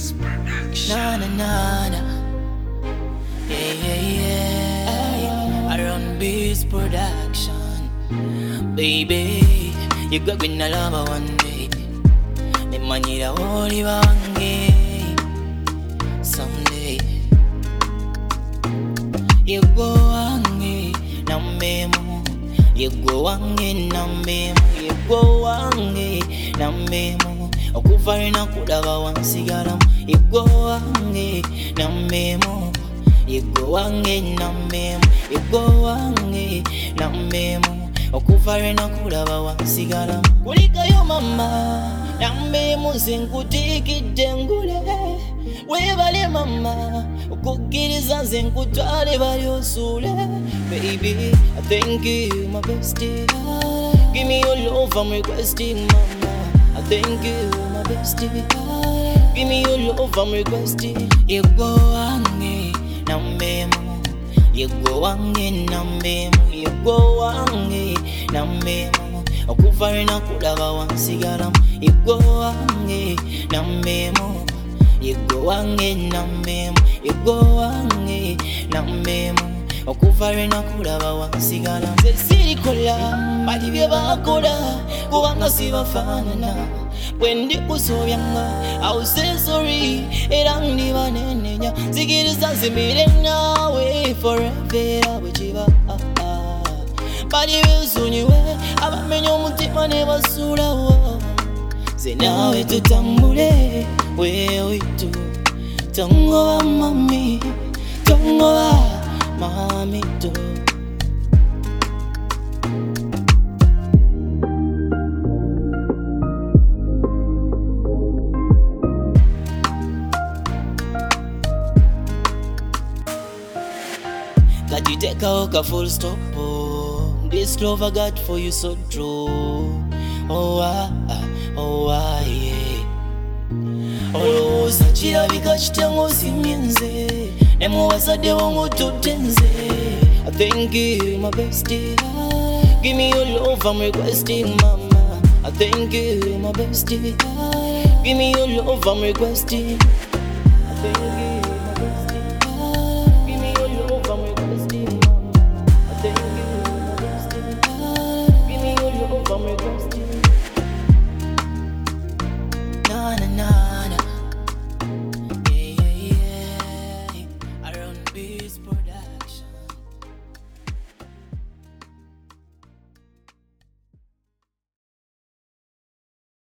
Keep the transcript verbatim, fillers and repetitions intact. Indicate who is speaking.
Speaker 1: Na na na na. Yeah yeah yeah. I run Beast Production. Baby, you got me na lava one day. Me manira oli wange someday. You go wange na memo. You go wange na memo. You go wange na memo. Okuvare na kudaba wansigalamu. You go wange na memo. You go wange na memo. You go wange na memo. Okuvare na kudaba wansigalamu. Kulikayo mama na memo zenkutikidde ngule. Webale mama okukiriza zenkutwale bali osule. Baby, I thank you my bestie. Give me your love I'm requesting mama. I thank you my bestie. Give me your love I'm requesting. You go wange na memo. You go wange na memo. You go wange na memo. Okuvare na kudaba wansigalamu. You go wange na memo. You go wange na memo. You go wange na memo. Okuvare na kudaba wansigalamu. Sirikola bali bye bakola kubanga sibafaanana. Bwendi kusobyanga I will say sorry era ndibanenenya. Zikiriza zimire nawe forever bwekiba bali bezunyiwe abamenya omutima ne basulawo. Ze nawe tutambule wewitu tongoba mami tongoba mami to. Kati teka oka full stop oh. This love I got for you so true. Oh ah, oh ah yeah. Olowooza kirabika kityango simyenze nemuwazadde wongotutenze. I thank you my bestie. Give me your love I'm requesting mama. I thank you my bestie. Give me your love I'm requesting. I thank you.